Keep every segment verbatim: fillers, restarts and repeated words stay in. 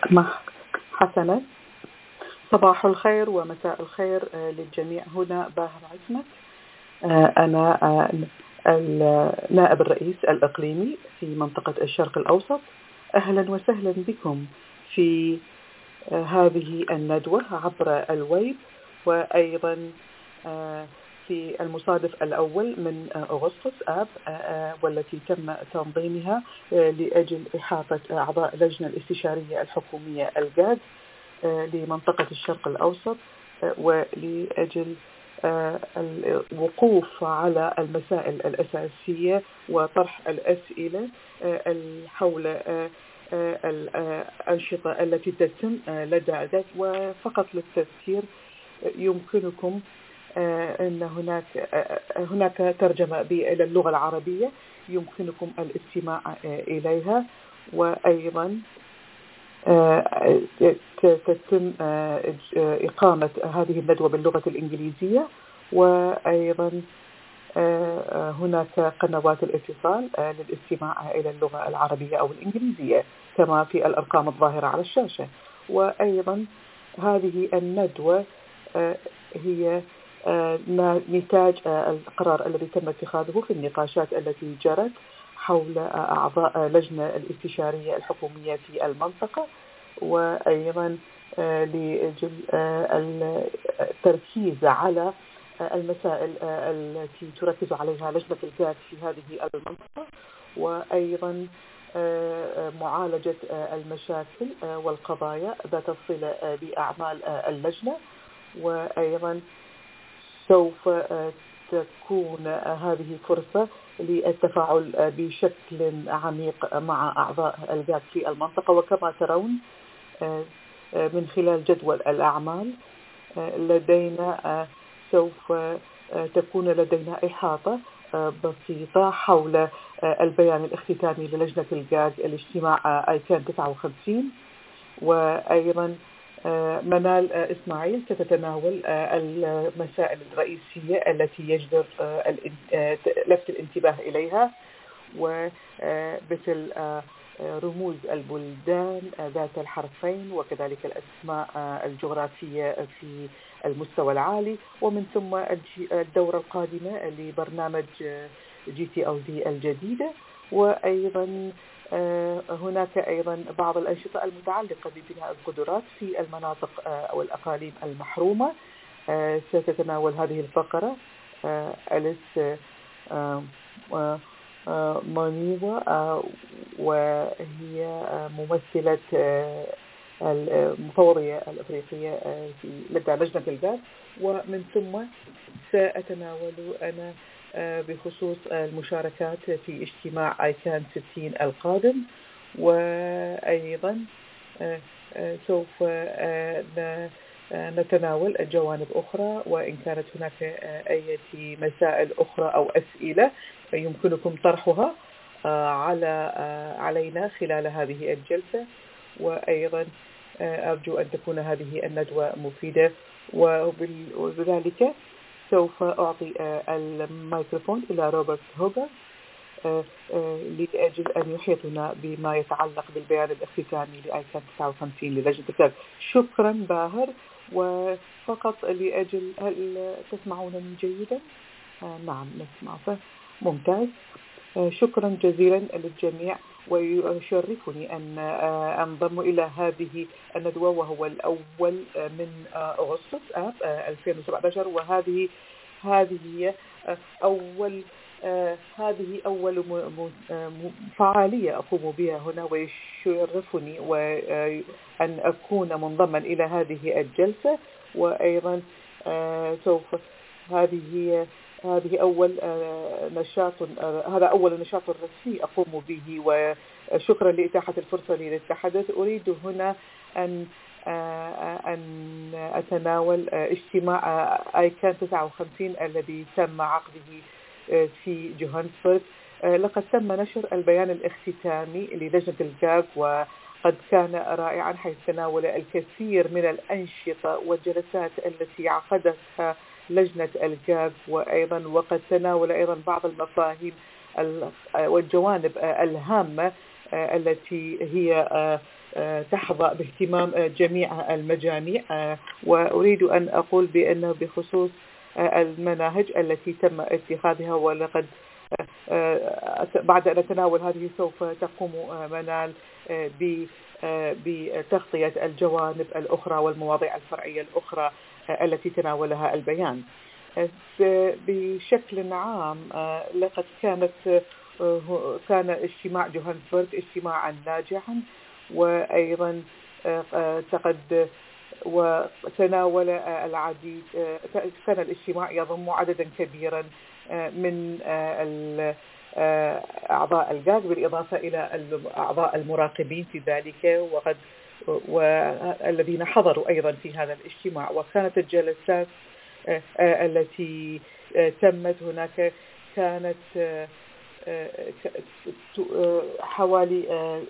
مع حسنا. صباح الخير ومساء الخير للجميع. هنا باهر عزمت، أنا النائب الرئيس الإقليمي في منطقة الشرق الأوسط. أهلا وسهلا بكم في هذه الندوة عبر الويب، وأيضا في المصادف الأول من أغسطس آب، والتي تم تنظيمها لأجل إحاطة أعضاء اللجنة الاستشارية الحكومية الجاد لمنطقة الشرق الأوسط، ولأجل الوقوف على المسائل الأساسية وطرح الأسئلة حول الأنشطة التي تتم لدى عدد. وفقط للتذكير يمكنكم أن هناك هناك ترجمة إلى اللغة العربية يمكنكم الاستماع إليها، وأيضا تتم إقامة هذه الندوة باللغة الإنجليزية، وأيضا هناك قنوات الاتصال للاستماع إلى اللغة العربية أو الإنجليزية كما في الأرقام الظاهرة على الشاشة. وأيضا هذه الندوة هي نتاج القرار الذي تم اتخاذه في النقاشات التي جرت حول أعضاء لجنة الاستشارية الحكومية في المنطقة، وأيضا لأجل التركيز على المسائل التي تركز عليها لجنة الجاد في هذه المنطقة، وأيضا معالجة المشاكل والقضايا ذات الصلة بأعمال اللجنة. وأيضا سوف تكون هذه فرصة للتفاعل بشكل عميق مع أعضاء الجاد في المنطقة. وكما ترون من خلال جدول الأعمال لدينا سوف تكون لدينا إحاطة بسيطة حول البيان الاختتامي للجنة الجاد الاجتماع أيكان تسعة وخمسين. وأيضا منال إسماعيل ستتناول المسائل الرئيسية التي يجدر لفت الانتباه إليها، ومثل رموز البلدان ذات الحرفين وكذلك الأسماء الجغرافية في المستوى العالي، ومن ثم الدورة القادمة لبرنامج جي تي أو دي الجديدة. وأيضا هناك أيضا بعض الأنشطة المتعلقة ببناء القدرات في المناطق أو الأقاليم المحرومة. ستتناول هذه الفقرة أليس مونيوا، وهي ممثلة المفوضية الأفريقية في لدى لجنة الجاد. ومن ثم سأتناول أنا بخصوص المشاركات في اجتماع أيكان ستين القادم. وأيضا سوف نتناول جوانب أخرى، وإن كانت هناك أي مسائل أخرى أو أسئلة يمكنكم طرحها على علينا خلال هذه الجلسة. وأيضا أرجو أن تكون هذه الندوة مفيدة، وبذلك سوف أعطي الميكروفون إلى روبرت هوغر لأجل أن يحيطنا بما يتعلق بالبيان الاختتامي لأيكان تسعة وخمسين للجنة الجاد. شكرا باهر. وفقط لأجل هل تسمعونني جيدا؟ نعم نسمع، ممتاز. شكرا جزيلا للجميع، ويشرفني أن أنضم إلى هذه الندوة وهو الأول من أغسطس آب ألفين وسبعة عشر، وهذه هذه أول هذه أول فعالية أقوم بها هنا، ويشرفني وأن أكون منضما إلى هذه الجلسة. وأيضا سوف هذه هذه أول نشاط هذا أول نشاط رسمي أقوم به، وشكرا لإتاحة الفرصة لي للتحدث. أريد هنا أن أن أتناول اجتماع أيكان تسعة وخمسين الذي تم عقده في جوهانسبرغ. لقد تم نشر البيان الاختتامي للجنة الجاد، وقد كان رائعا حيث تناول الكثير من الأنشطة والجلسات التي عقدتها لجنة الجاد، وأيضا وقد تناول أيضا بعض المفاهيم والجوانب الهامة التي هي تحظى باهتمام جميع المجاميع. وأريد أن أقول بأنه بخصوص المناهج التي تم اتخاذها، ولقد بعد أن نتناول هذه سوف تقوم منال بتغطية الجوانب الأخرى والمواضيع الفرعية الأخرى التي تناولها البيان. بشكل عام لقد كانت كان اجتماع جوهانسبرغ اجتماعا ناجحا، وأيضا تقد وتناول العديد. كان الاجتماع يضم عددا كبيرا من أعضاء الجاز بالإضافة إلى أعضاء المراقبين في ذلك، وقد والذين حضروا أيضا في هذا الاجتماع. وكانت الجلسات التي تمت هناك كانت حوالي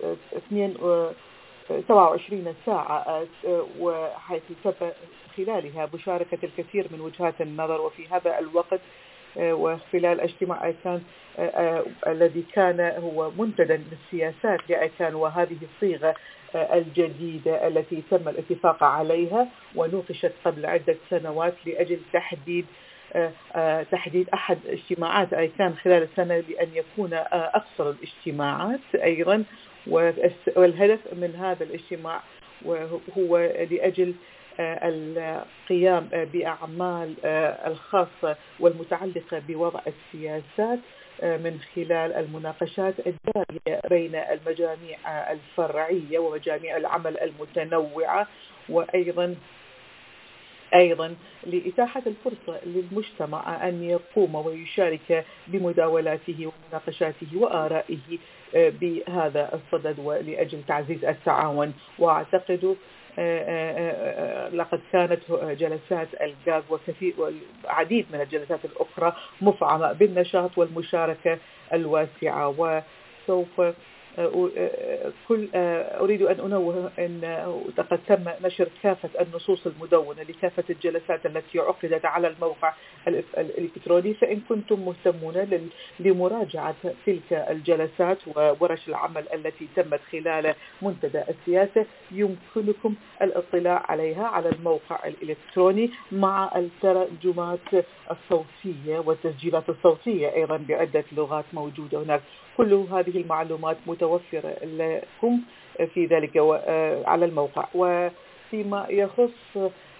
سبعة وعشرين ساعة، وحيث تم خلالها مشاركة الكثير من وجهات النظر. وفي هذا الوقت وخلال اجتماع أيكان الذي كان هو منتدى للسياسات لأيكان، وهذه الصيغة الجديدة التي تم الاتفاق عليها ونوقشت قبل عدة سنوات لأجل تحديد تحديد أحد اجتماعات أيكان خلال السنة بأن يكون أقصر الاجتماعات أيضا. والهدف من هذا الاجتماع هو لأجل القيام بأعمال الخاصة والمتعلقة بوضع السياسات من خلال المناقشات الجارية بين المجاميع الفرعية ومجاميع العمل المتنوعة، وأيضا أيضا لإتاحة الفرصة للمجتمع أن يقوم ويشارك بمداولاته ومناقشاته وآرائه بهذا الصدد ولأجل تعزيز التعاون. وأعتقد لقد كانت جلسات الجاز وكثير والعديد من الجلسات الأخرى مفعمة بالنشاط والمشاركة الواسعة. وسوف كل أريد أن أنوه أن لقد تم نشر كافة النصوص المدونة لكافة الجلسات التي عقدت على الموقع الإلكتروني، فإن كنتم مهتمون لمراجعة تلك الجلسات وورش العمل التي تمت خلال منتدى السياسة يمكنكم الاطلاع عليها على الموقع الإلكتروني مع الترجمات الصوتية والتسجيلات الصوتية أيضا بعدة لغات موجودة هناك. كل هذه المعلومات متوفرة لكم في ذلك على الموقع. وفيما يخص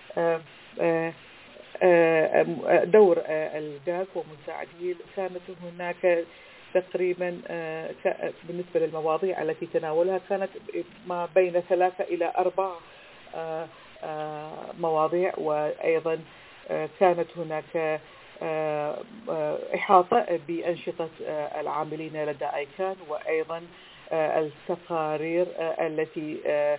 دور الجاز ومساعديه، كانت هناك تقريبا بالنسبة للمواضيع التي تناولها كانت ما بين ثلاثة إلى أربع مواضيع، وأيضا كانت هناك إحاطة بأنشطة العاملين لدى أيكان، وأيضا التقارير التي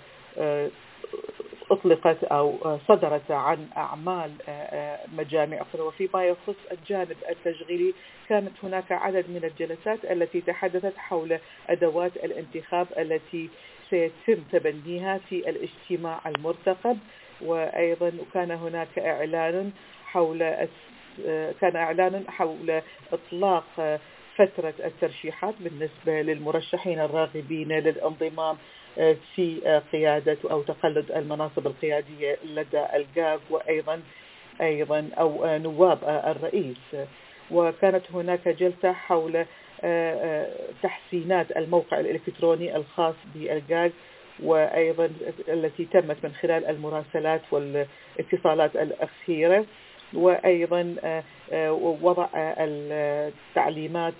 أطلقت أو صدرت عن أعمال مجامع أخرى. وفيما يخص الجانب التشغيلي كانت هناك عدد من الجلسات التي تحدثت حول أدوات الانتخاب التي سيتم تبنيها في الاجتماع المرتقب. وأيضا كان هناك إعلان حول كان إعلان حول إطلاق فترة الترشيحات بالنسبة للمرشحين الراغبين للانضمام في قيادة أو تقلد المناصب القيادية لدى الجاف، وأيضا أيضا أو نواب الرئيس. وكانت هناك جلسة حول تحسينات الموقع الإلكتروني الخاص بالجاز، وأيضا التي تمت من خلال المراسلات والاتصالات الأخيرة، وأيضا وضع التعليمات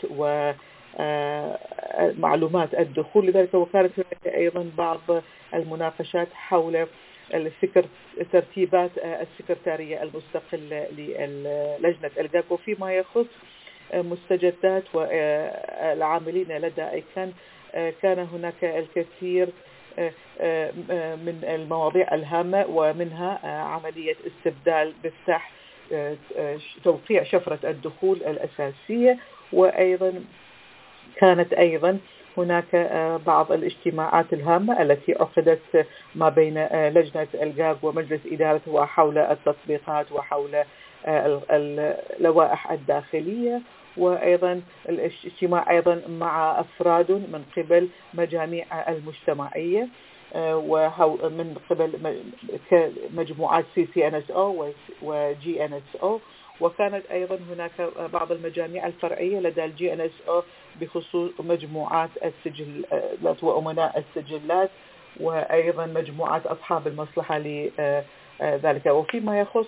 ومعلومات الدخول لذلك. وكانت هناك أيضا بعض المناقشات حول ترتيبات السكرتارية المستقلة للجنة الجاك. وفيما يخص مستجدات والعاملين لدى أيكان كان هناك الكثير من المواضيع الهامة، ومنها عملية استبدال مفتاح توقيع شفرة الدخول الأساسية. وأيضا كانت أيضا هناك بعض الاجتماعات الهامة التي عقدت ما بين لجنة الجاج ومجلس إدارته حول التطبيقات وحول اللوائح الداخلية. وأيضا الاجتماع أيضا مع أفراد من قبل مجاميع المجتمعية ومن قبل مجموعات سي سي إن إس أو وجي إن إس أو. وكانت أيضا هناك بعض المجاميع الفرعية لدى الجي إن إس أو بخصوص مجموعات السجلات وأمناء السجلات وأيضا مجموعات أصحاب المصلحة لذلك. وفيما يخص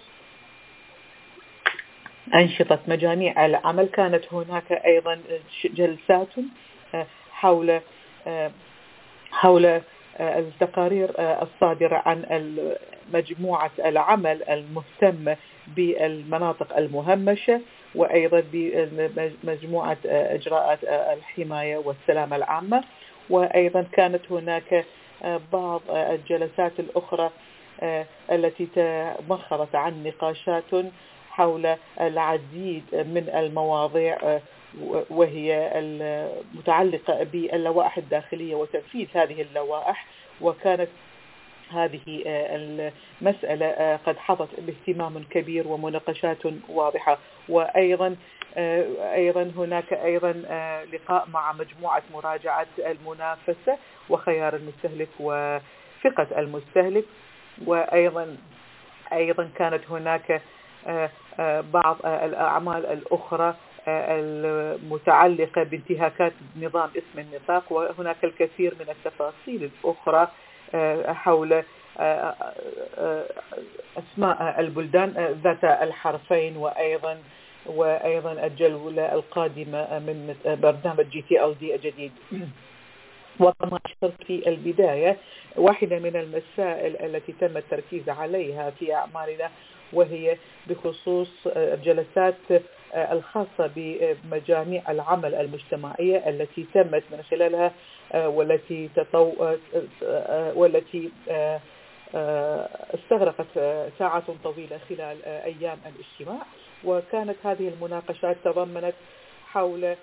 أنشطة مجاميع العمل كانت هناك أيضا جلسات حول حول التقارير الصادرة عن مجموعة العمل المهتمة بالمناطق المهمشة وأيضا بمجموعة إجراءات الحماية والسلامة العامة. وأيضا كانت هناك بعض الجلسات الأخرى التي تمخضت عن نقاشات حول العديد من المواضيع وهي المتعلقة باللوائح الداخلية وتنفيذ هذه اللوائح. وكانت هذه المسألة قد حظت باهتمام كبير ومناقشات واضحة. وأيضا أيضا هناك أيضا لقاء مع مجموعة مراجعة المنافسة وخيار المستهلك وثقة المستهلك. وأيضا أيضا كانت هناك بعض الأعمال الأخرى المتعلقة بانتهاكات نظام اسم النطاق. وهناك الكثير من التفاصيل الأخرى حول أسماء البلدان ذات الحرفين وأيضا وأيضا الجولة القادمة من برنامج جي تي أو دي الجديد. وكما أشرت في البداية واحدة من المسائل التي تم التركيز عليها في أعمالنا وهي بخصوص الجلسات الخاصة بمجاميع العمل المجتمعية التي تمت من خلالها والتي تطو... والتي استغرقت ساعات طويلة خلال أيام الاجتماع. وكانت هذه المناقشات تضمنت حول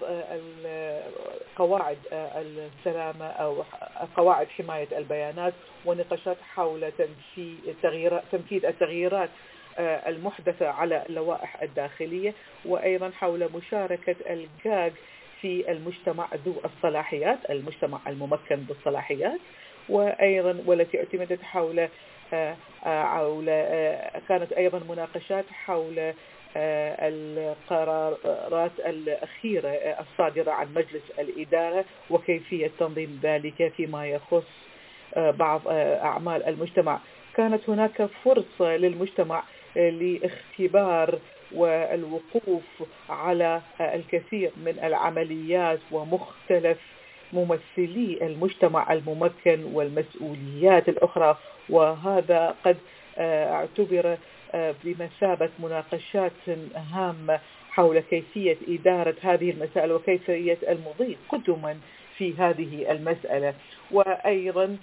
قواعد السلامة أو قواعد حماية البيانات ونقاشات حول تنفيذ التغييرات المحدثة على اللوائح الداخلية وأيضا حول مشاركة الجاج في المجتمع ذو الصلاحيات المجتمع الممكن بالصلاحيات. وأيضا والتي اعتمدت حول حول كانت أيضا مناقشات حول القرارات الأخيرة الصادرة عن مجلس الإدارة وكيفية تنظيم ذلك فيما يخص بعض أعمال المجتمع. كانت هناك فرصة للمجتمع لاختبار والوقوف على الكثير من العمليات ومختلف ممثلي المجتمع الممكن والمسؤوليات الأخرى. وهذا قد اعتبر بمثابة مناقشات هامة حول كيفية إدارة هذه المسائل وكيفية المضي قدما في هذه المسألة. وأيضا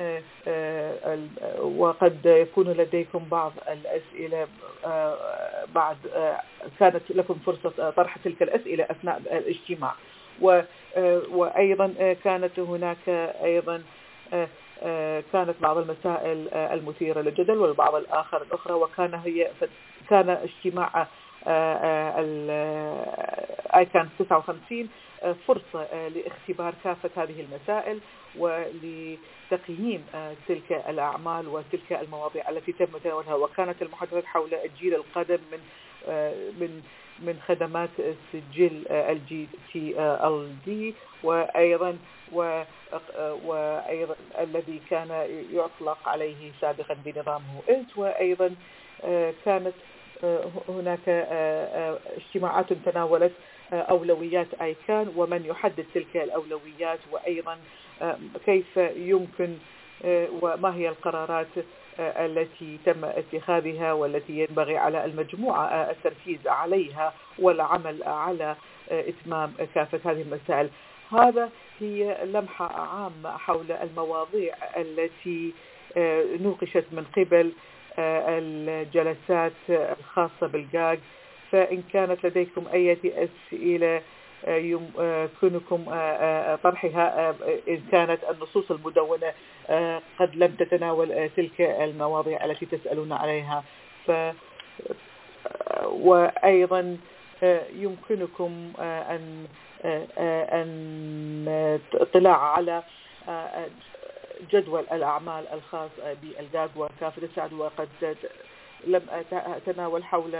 وقد يكون لديكم بعض الأسئلة بعد كانت لكم فرصة طرح تلك الأسئلة أثناء الاجتماع. وأيضا كانت هناك أيضا كانت بعض المسائل المثيرة للجدل والبعض الآخر الأخرى. وكان هي كان اجتماع آيكان تسعة وخمسين فرصة لاختبار كافة هذه المسائل ولتقييم تلك الأعمال وتلك المواضيع التي تم تناولها. وكانت المحادثات حول الجيل القادم من من من خدمات السجل الجي تي ال دي وأيضا وأيضا الذي كان يطلق عليه سابقا بنظام هوئلت. وأيضا كانت هناك اجتماعات تناولت أولويات آيكان ومن يحدد تلك الأولويات وأيضا كيف يمكن وما هي القرارات التي تم اتخاذها والتي ينبغي على المجموعة التركيز عليها والعمل على إتمام كافة هذه المسائل. هذا هي لمحة عامة حول المواضيع التي نوقشت من قبل الجلسات الخاصة بالجاج. فإن كانت لديكم أي أسئلة يمكنكم طرحها إن كانت النصوص المدونة قد لم تتناول تلك المواضيع التي تسألون عليها. ف وأيضا يمكنكم أن أن اطلاع على جدول الأعمال الخاص بالجاج وكافة السعد، وقد لم أتناول حول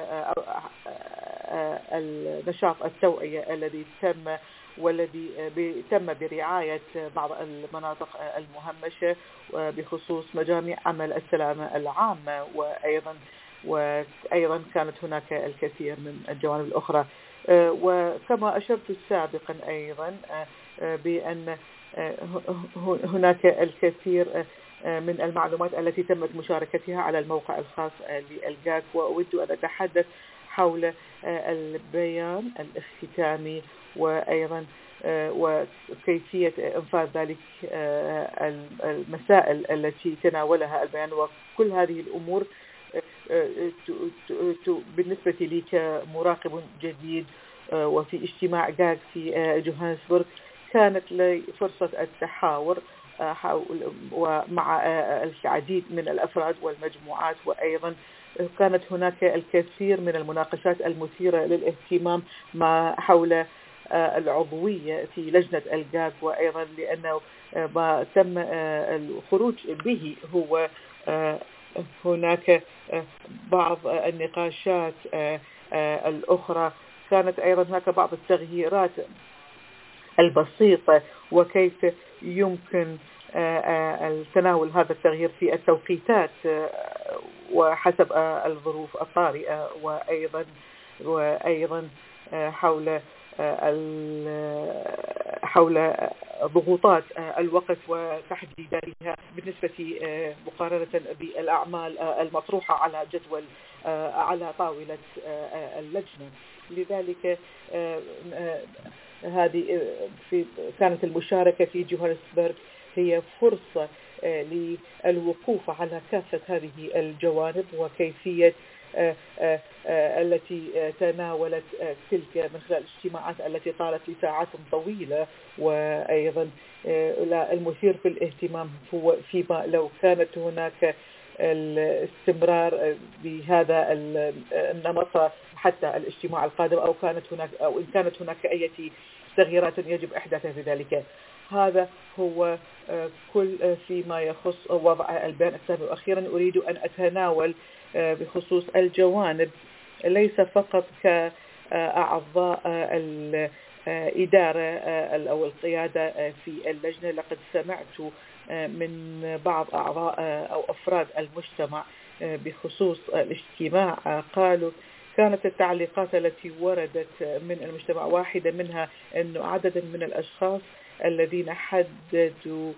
النشاط التوعية الذي تم والذي تم برعاية بعض المناطق المهمشة بخصوص مجاميع عمل السلامة العامة، وأيضا وأيضا كانت هناك الكثير من الجوانب الأخرى. وكما أشرت سابقا أيضا بأن هناك الكثير من المعلومات التي تمت مشاركتها على الموقع الخاص للجاج، وأود أن أتحدث حول البيان الاختتامي وأيضا وكيفية إنفاذ ذلك المسائل التي تناولها البيان. وكل هذه الأمور بالنسبة لي كمراقب جديد وفي اجتماع جاج في جوهانسبورغ كانت لي فرصة التحاور ومع العديد من الأفراد والمجموعات، وأيضا كانت هناك الكثير من المناقشات المثيرة للاهتمام ما حول العضوية في لجنة الجاج، وأيضا لأنه ما تم الخروج به هو هناك بعض النقاشات الأخرى. كانت أيضا هناك بعض التغييرات البسيطة وكيف يمكن التناول هذا التغيير في التوقيتات وحسب الظروف الطارئة، وأيضا وأيضا حول حول ضغوطات الوقت وتحديداتها بالنسبة مقارنة بالأعمال المطروحة على جدول على طاولة اللجنة. لذلك هذه في كانت المشاركة في جوهانسبرغ هي فرصة للوقوف على كافة هذه الجوانب وكيفية التي تناولت تلك من خلال الاجتماعات التي طالت لساعات طويلة. وأيضا المثير في الاهتمام هو فيما لو كانت هناك الاستمرار بهذا النمط حتى الاجتماع القادم، أو كانت هناك أو إن كانت هناك أي تغييرات يجب إحداثها في ذلك. هذا هو كل فيما يخص وضع البيان الثاني. وأخيرا أريد أن أتناول بخصوص الجوانب ليس فقط كأعضاء الإدارة أو القيادة في اللجنة. لقد سمعت من بعض أعضاء أو أفراد المجتمع بخصوص الاجتماع قالوا كانت التعليقات التي وردت من المجتمع واحدة منها أنه عدد من الأشخاص الذين حددوا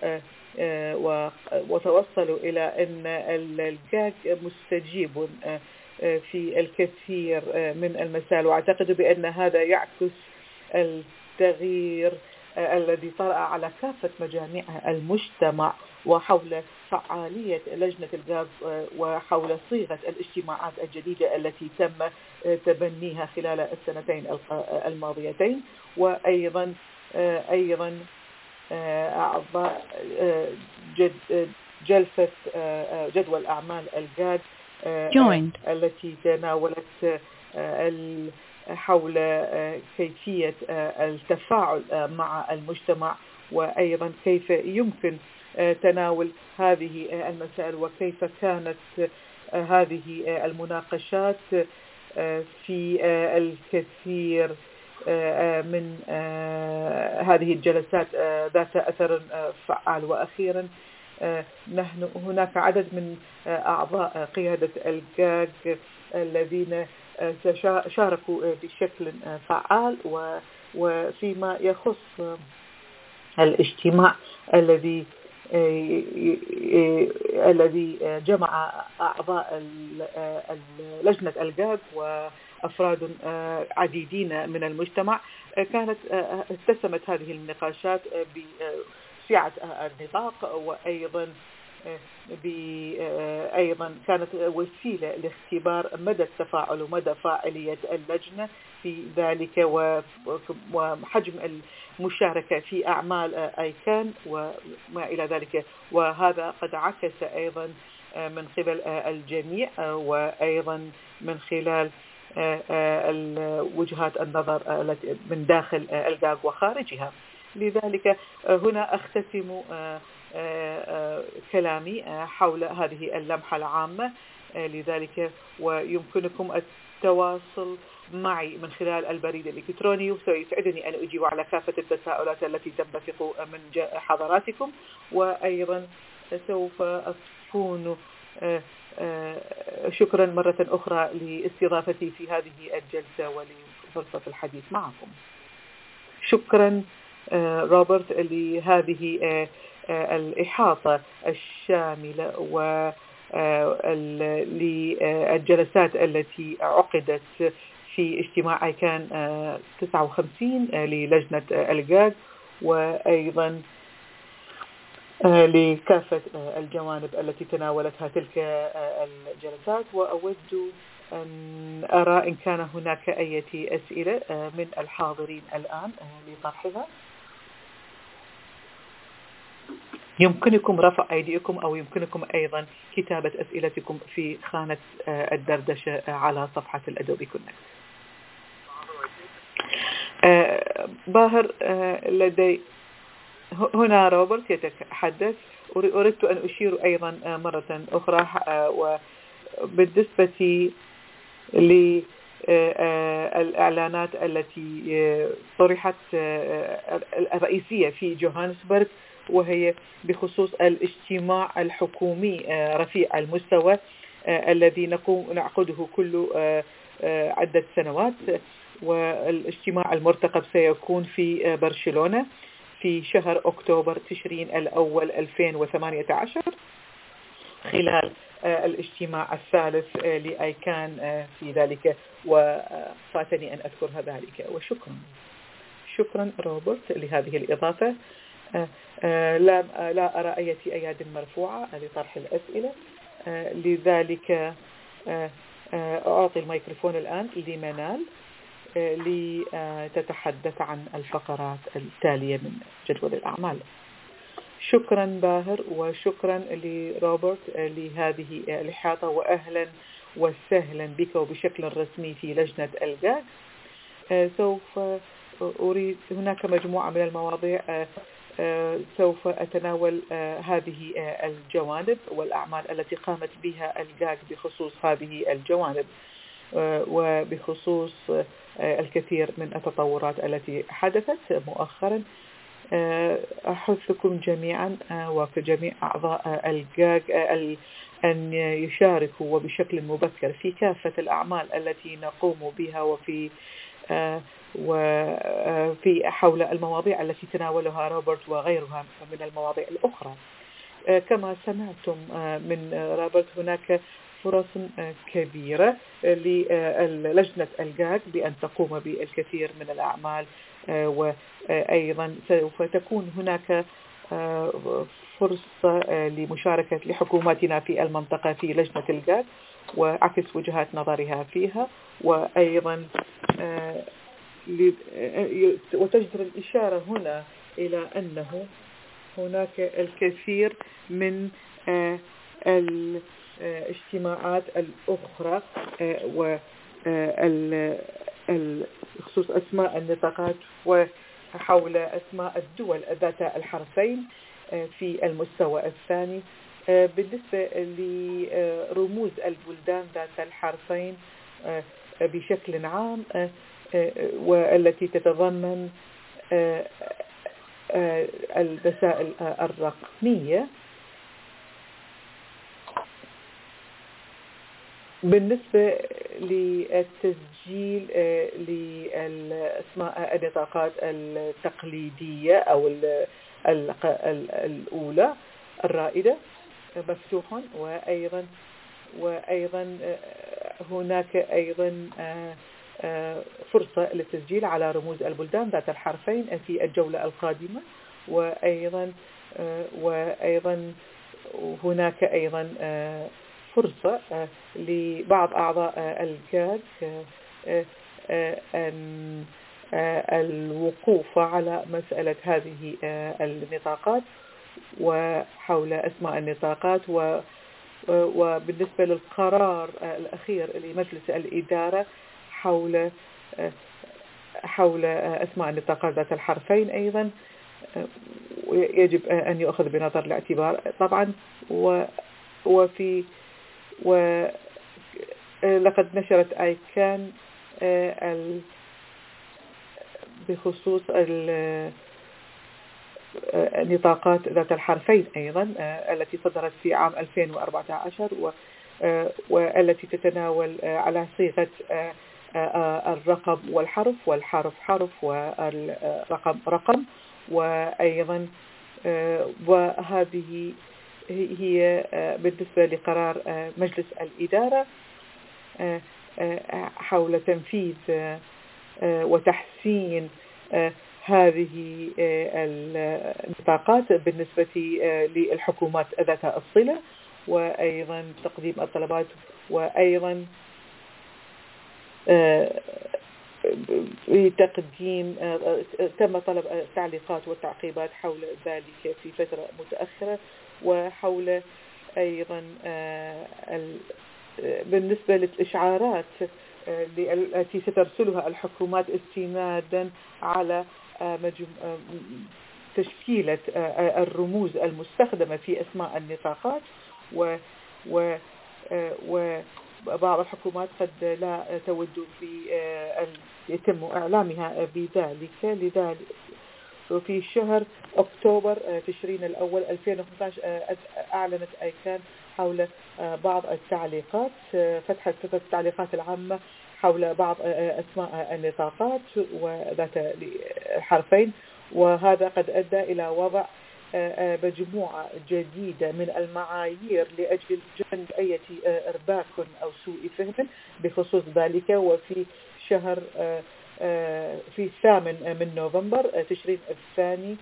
وتوصلوا إلى أن الجاج مستجيب في الكثير من المسائل، واعتقد بأن هذا يعكس التغيير الذي طرأ على كافة مجاميع المجتمع وحول فعالية لجنة الجاج وحول صيغة الاجتماعات الجديدة التي تم تبنيها خلال السنتين الماضيتين. وأيضا أيضا أعضاء جلسة جدول أعمال الجاج التي تناولت حول كيفية التفاعل مع المجتمع، وأيضا كيف يمكن تناول هذه المسائل، وكيف كانت هذه المناقشات في الكثير من هذه الجلسات ذات أثر فعال. وأخيرا نحن هناك عدد من أعضاء قيادة الجاج الذين شاركوا بشكل فعال وفيما يخص الاجتماع الذي الذي جمع أعضاء لجنة الجاج وأفراد عديدين من المجتمع. كانت اتسمت هذه النقاشات بسعة النطاق، وأيضا أيضا كانت وسيلة لاختبار مدى التفاعل ومدى فاعلية اللجنة في ذلك وحجم المشاركة في أعمال أيكان وما إلى ذلك. وهذا قد عكس أيضا من قبل الجميع وأيضا من خلال وجهات النظر من داخل الجاج وخارجها. لذلك هنا أختتم كلامي حول هذه اللمحة العامة. لذلك ويمكنكم التواصل معي من خلال البريد الإلكتروني، وسيسعدني أن أجيب على كافة التساؤلات التي تنبثق من حضراتكم. وأيضا سوف أكون شكرا مرة أخرى لاستضافتي في هذه الجلسة ولفرصة الحديث معكم. شكرا روبرت لهذه الإحاطة الشاملة وللجلسات التي عقدت في اجتماع كان تسعة وخمسين للجنة الجاج، وأيضا لكافة الجوانب التي تناولتها تلك الجلسات. وأود أن أرى إن كان هناك أي أسئلة من الحاضرين الآن لطرحها. يمكنكم رفع أيديكم أو يمكنكم أيضا كتابة أسئلتكم في خانة الدردشة على صفحة الأدوبي كونكت. باهر، لدي هنا روبرت يتحدث. أردت أن أشير أيضا مرة أخرى وبالنسبة للإعلانات التي طرحت الرئيسية في جوهانسبرغ، وهي بخصوص الاجتماع الحكومي رفيع المستوى الذي نقوم نعقده كل عدة سنوات. والاجتماع المرتقب سيكون في برشلونة في شهر أكتوبر تشرين الأول ألفين وثمانية عشر، خلال الاجتماع الثالث لأيكان في ذلك، وفاتني أن أذكر ذلك. وشكرا شكرا روبرت لهذه الإضافة. لا لا أرى أي أياد مرفوعة لطرح الأسئلة، لذلك أعطي الميكروفون الآن لمنال لتتحدث عن الفقرات التالية من جدول الأعمال. شكرا باهر، وشكرا لروبرت لهذه الإحاطة، وأهلا وسهلا بك وبشكل رسمي في لجنة الجاج. سوف أريد هناك مجموعة من المواضيع سوف أتناول هذه الجوانب والأعمال التي قامت بها الجاج بخصوص هذه الجوانب، وبخصوص الكثير من التطورات التي حدثت مؤخرا. أحثكم جميعا وكجميع أعضاء الجاج أن يشاركوا وبشكل مبكر في كافة الأعمال التي نقوم بها، وفي وفي حول المواضيع التي تناولها روبرت وغيرها من المواضيع الأخرى. كما سمعتم من روبرت، هناك فرص كبيرة للجنة الجاج بأن تقوم بالكثير من الأعمال، وأيضا سوف تكون هناك فرصة لمشاركة لحكوماتنا في المنطقة في لجنة الجاج وعكس وجهات نظرها فيها. وأيضا وتجدر الإشارة هنا إلى أنه هناك الكثير من الاجتماعات الأخرى وخصوص أسماء النطاقات وحول أسماء الدول ذات الحرفين في المستوى الثاني. بالنسبة لرموز البلدان ذات الحرفين بشكل عام، والتي تتضمن الوسائل الرقمية، بالنسبة للتسجيل لأسماء النطاقات التقليدية أو الأولى الرائدة مفتوح، وأيضا وأيضا هناك أيضا فرصة للتسجيل على رموز البلدان ذات الحرفين في الجولة القادمة. وأيضا وأيضا هناك أيضا فرصة لبعض أعضاء الجاج أن الوقوف على مسألة هذه النطاقات وحول أسماء النطاقات. وبالنسبة للقرار الأخير لمجلس الإدارة حول حول أسماء النطاقات ذات الحرفين أيضا يجب أن يؤخذ بنظر الاعتبار طبعا. وفي ولقد نشرت آيكان بخصوص النطاقات ذات الحرفين أيضا التي صدرت في عام ألفين وأربعة عشر والتي تتناول على صيغة الرقم والحرف والحرف حرف والرقم رقم. وأيضا وهذه هي بالنسبة لقرار مجلس الإدارة حول تنفيذ وتحسين هذه النطاقات بالنسبة للحكومات ذات الصلة، وأيضا تقديم الطلبات، وأيضا بتقديم تم طلب التعليقات والتعقيبات حول ذلك في فترة متأخرة. وحول أيضا بالنسبة للإشعارات التي سترسلها الحكومات استنادا على تشكيلة الرموز المستخدمة في أسماء النطاقات، و و وبعض الحكومات قد لا تود في أن يتم إعلامها بذلك. لذلك في شهر أكتوبر تشرين الأول ألفين وخمسة عشر أعلنت آيكان حول بعض التعليقات، فتحت التعليقات العامة حول بعض أسماء النطاقات وذات الحرفين، وهذا قد أدى إلى وضع مجموعة جديدة من المعايير لأجل جنب أي إرباك أو سوء فهم بخصوص ذلك. وفي شهر في الثامن من نوفمبر تشرين الثاني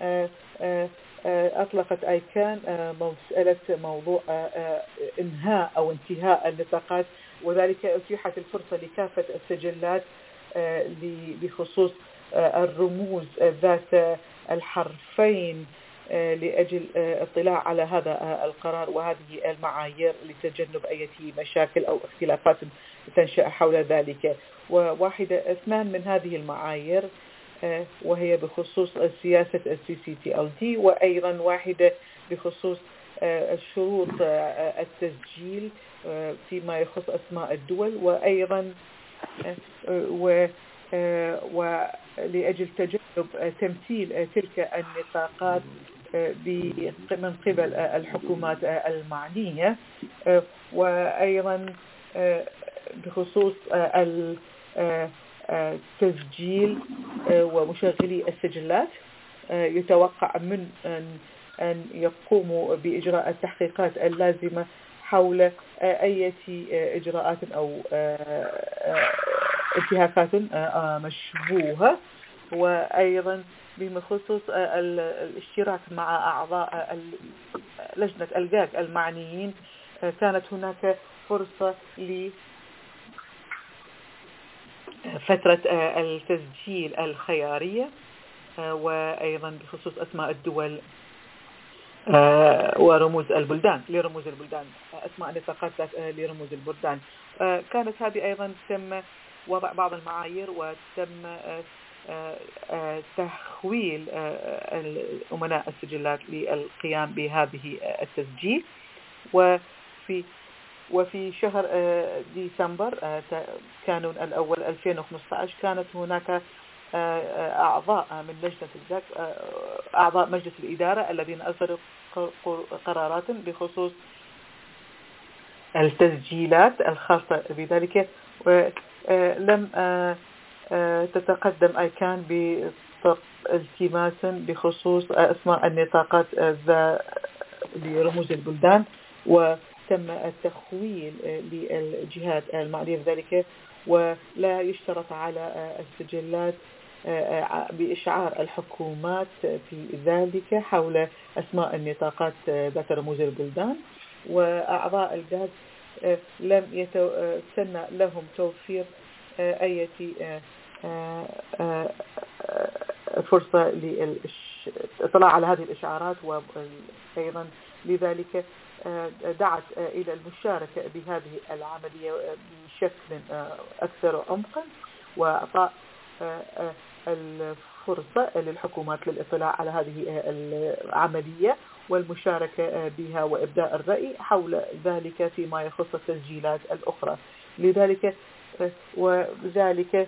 أطلقت آيكان مسألة موضوع إنهاء أو انتهاء النطاقات، وذلك أتيحت الفرصة لكافة السجلات بخصوص الرموز ذات الحرفين لأجل اطلاع على هذا القرار وهذه المعايير لتجنب أي مشاكل أو اختلافات تنشأ حول ذلك. وواحدة اثنان من هذه المعايير وهي بخصوص سياسة السي سي تي إل دي، وأيضا واحدة بخصوص الشروط التسجيل فيما يخص أسماء الدول، وأيضا ولأجل تجنب تمثيل تلك النطاقات من قبل الحكومات المعنية، وأيضا بخصوص التسجيل ومشغلي السجلات يتوقع من أن يقوموا بإجراء التحقيقات اللازمة حول أي إجراءات أو انتهاكات مشبوهة. وأيضا بخصوص الاشتراك مع أعضاء لجنة الجاج المعنيين كانت هناك فرصة لفترة التسجيل الخيارية، وأيضا بخصوص أسماء الدول ورموز البلدان لرموز البلدان أسماء نطاقات لرموز البلدان. كانت هذه أيضا تم وضع بعض المعايير وتم تحويل أمناء السجلات للقيام بهذه التسجيل. وفي وفي شهر ديسمبر كانون الأول ألفين وخمسة عشر كانت هناك أعضاء من لجنة الجاك أعضاء مجلس الإدارة الذين أصدروا قرارات بخصوص التسجيلات الخاصة بذلك، ولم تتقدم آيكان بالتماس بخصوص أسماء النطاقات لرموز البلدان، وتم التخويل للجهات المعنية بذلك، ولا يشترط على السجلات بإشعار الحكومات في ذلك حول أسماء النطاقات ذات رموز البلدان. وأعضاء الجهاز لم يتسنى لهم توفير أي فرصة للاطلاع على هذه الإشعارات، وأيضا لذلك دعت إلى المشاركة بهذه العملية بشكل أكثر عمقا، وأعطاء الفرصة للحكومات للإطلاع على هذه العملية والمشاركة بها وإبداء الرأي حول ذلك فيما يخص التسجيلات الأخرى. لذلك وذلك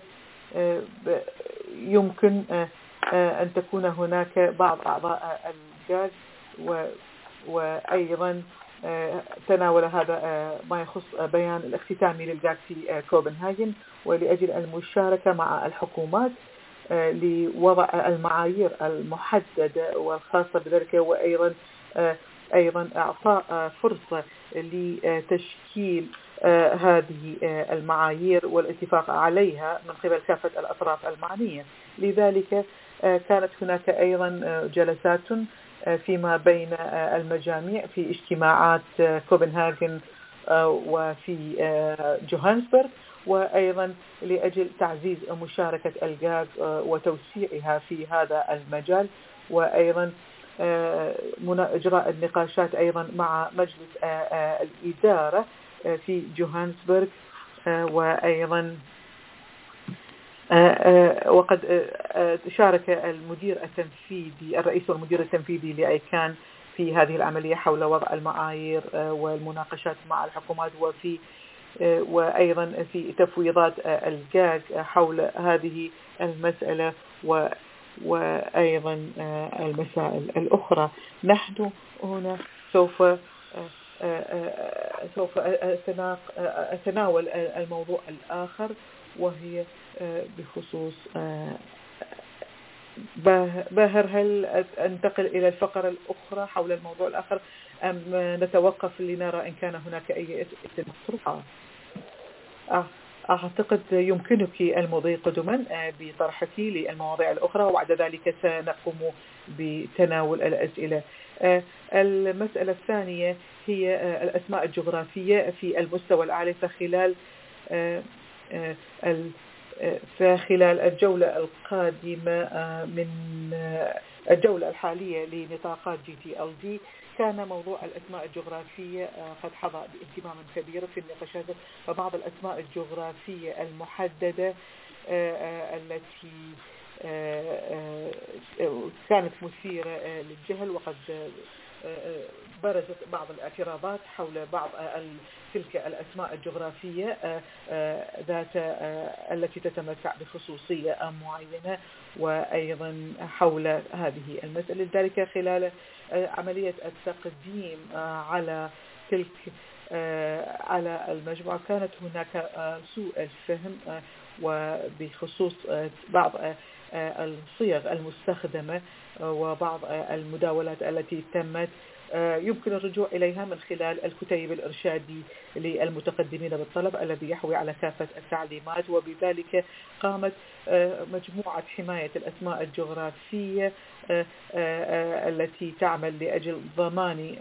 يمكن أن تكون هناك بعض أعضاء الجاز وأيضا تناول هذا ما يخص بيان الاختتامي للجاز في كوبنهاجن، ولأجل المشاركة مع الحكومات لوضع المعايير المحددة والخاصة بذلك، وأيضا أيضا إعطاء فرصة لتشكيل هذه المعايير والاتفاق عليها من قبل كافة الأطراف المعنية. لذلك كانت هناك أيضا جلسات فيما بين المجاميع في اجتماعات كوبنهاجن وفي جوهانسبرغ، وأيضا لأجل تعزيز مشاركة الجاز وتوسيعها في هذا المجال، وأيضا إجراء النقاشات أيضا مع مجلس الإدارة في جوهانسبرغ، وأيضا وقد شارك المدير التنفيذي الرئيس والمدير التنفيذي لأيكان في هذه العملية حول وضع المعايير والمناقشات مع الحكومات، وفي وأيضا في تفويضات الجاز حول هذه المسألة وأيضا المسائل الأخرى. نحن هنا سوف سوف أتناول الموضوع الآخر، وهي بخصوص باهر. هل أنتقل إلى الفقرة الأخرى حول الموضوع الآخر أم نتوقف لنرى إن كان هناك أي مطروحة؟ أعتقد يمكنك المضي قدما بطرحك للمواضيع الأخرى، وبعد ذلك سنقوم بتناول الأسئلة. المسألة الثانية هي الأسماء الجغرافية في المستوى الأعلى. فخلال فخلال الجولة القادمة من الجولة الحالية لنطاقات جي تي إل دي كان موضوع الأسماء الجغرافية قد حظى باهتمام كبير في النقاشات، فبعض الأسماء الجغرافية المحددة التي كانت مثيرة للجهل، وقد برزت بعض الاعتراضات حول بعض تلك الأسماء الجغرافية ذات التي تتمتع بخصوصية معينة، وأيضا حول هذه المسألة. ذلك خلال عملية التقديم على تلك على المجموعة كانت هناك سوء الفهم وبخصوص بعض الصيغ المستخدمة وبعض المداولات التي تمت يمكن الرجوع إليها من خلال الكتيب الإرشادي للمتقدمين بالطلب الذي يحوي على كافة التعليمات. وبذلك قامت مجموعة حماية الأسماء الجغرافية التي تعمل لأجل ضمان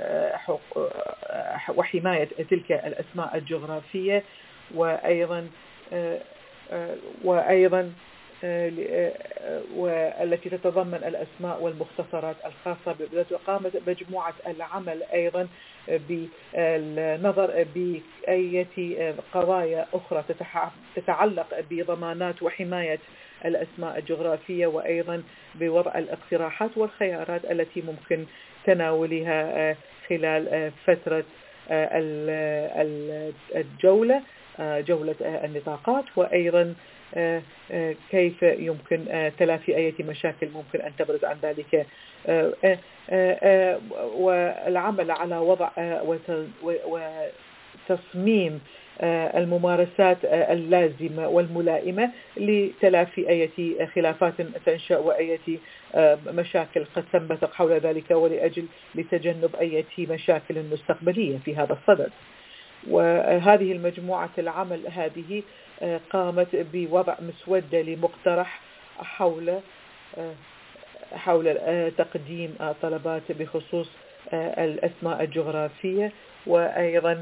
وحماية تلك الأسماء الجغرافية، وأيضا وأيضا والتي تتضمن الأسماء والمختصرات الخاصة بذات. وقامت مجموعة العمل أيضا بالنظر بأي قضايا أخرى تتعلق بضمانات وحماية الأسماء الجغرافية، وأيضا بوضع الاقتراحات والخيارات التي ممكن تناولها خلال فترة الجولة جولة النطاقات، وأيضا كيف يمكن تلافي أي مشاكل ممكن أن تبرز عن ذلك، والعمل على وضع وتصميم الممارسات اللازمة والملائمة لتلافي أي خلافات تنشأ وأي مشاكل قد تنبثق حول ذلك، ولأجل لتجنب أي مشاكل مستقبلية في هذا الصدد. وهذه المجموعة العمل هذه قامت بوضع مسودة لمقترح حول حول تقديم طلبات بخصوص الأسماء الجغرافية، وأيضا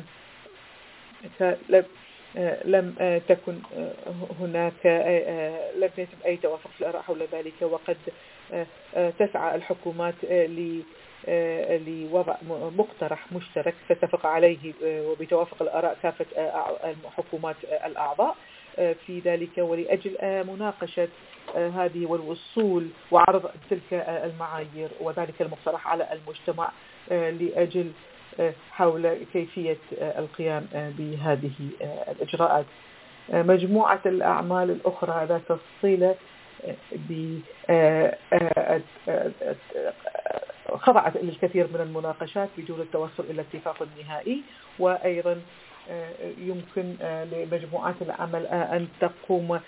لم تكن هناك لم يتم أي توافق في الآراء حول ذلك. وقد تسعى الحكومات لوضع مقترح مشترك تتفق عليه وبتوافق الآراء كافة الحكومات الأعضاء في ذلك، ولأجل مناقشة هذه والوصول وعرض تلك المعايير وذلك المقترح على المجتمع لأجل حول كيفية القيام بهذه الإجراءات. مجموعة الأعمال الأخرى ذات الصلة خضعت للكثير من المناقشات بدون التوصل إلى اتفاق نهائي، وأيضا يمكن لمجموعات العمل أن تقوم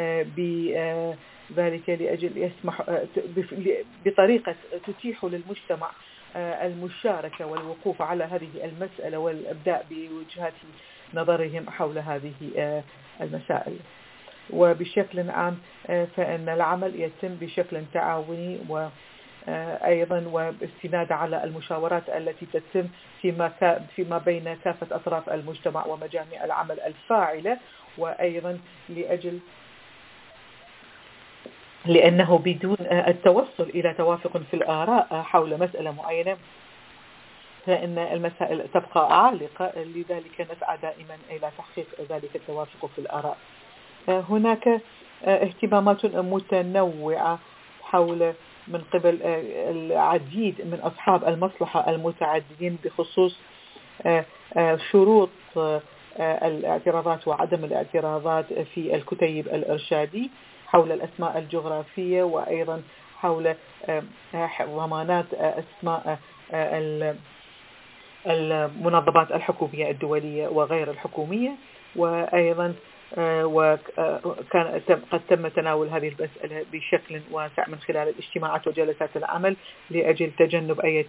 بذلك لأجل يسمح بطريقة تتيح للمجتمع المشاركة والوقوف على هذه المسألة والإبداء بوجهات نظرهم حول هذه المسائل. وبشكل عام فإن العمل يتم بشكل تعاوني وأيضا وباستناد على المشاورات التي تتم فيما فيما بين كافة أطراف المجتمع ومجاميع العمل الفاعلة، وأيضا لأجل لأنه بدون التوصل إلى توافق في الآراء حول مسألة معينة فإن المسائل تبقى عالقة، لذلك نسعى دائما إلى تحقيق ذلك التوافق في الآراء. هناك اهتمامات متنوعة حول من قبل العديد من أصحاب المصلحة المتعددين بخصوص شروط الاعتراضات وعدم الاعتراضات في الكتيب الإرشادي، حول الأسماء الجغرافية، وأيضا حول ضمانات أسماء المنظمات الحكومية الدولية وغير الحكومية. وأيضا وكان قد تم تناول هذه المسألة بشكل واسع من خلال الاجتماعات وجلسات العمل لأجل تجنب أي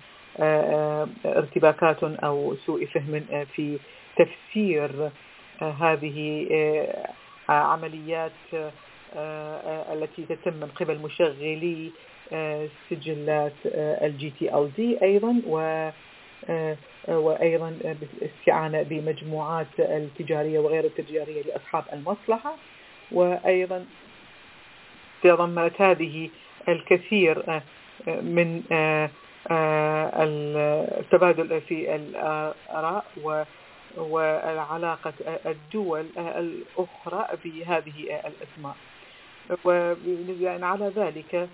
ارتباكات أو سوء فهم في تفسير هذه عمليات التي تتم من قبل مشغلي سجلات الجي تي إل دي أيضا، و وأيضا بالاستعانة بمجموعات التجارية وغير التجارية لأصحاب المصلحة. وأيضا تضمنت هذه الكثير من التبادل في الآراء وعلاقة الدول الأخرى بهذه الأسماء. وبناء على ذلك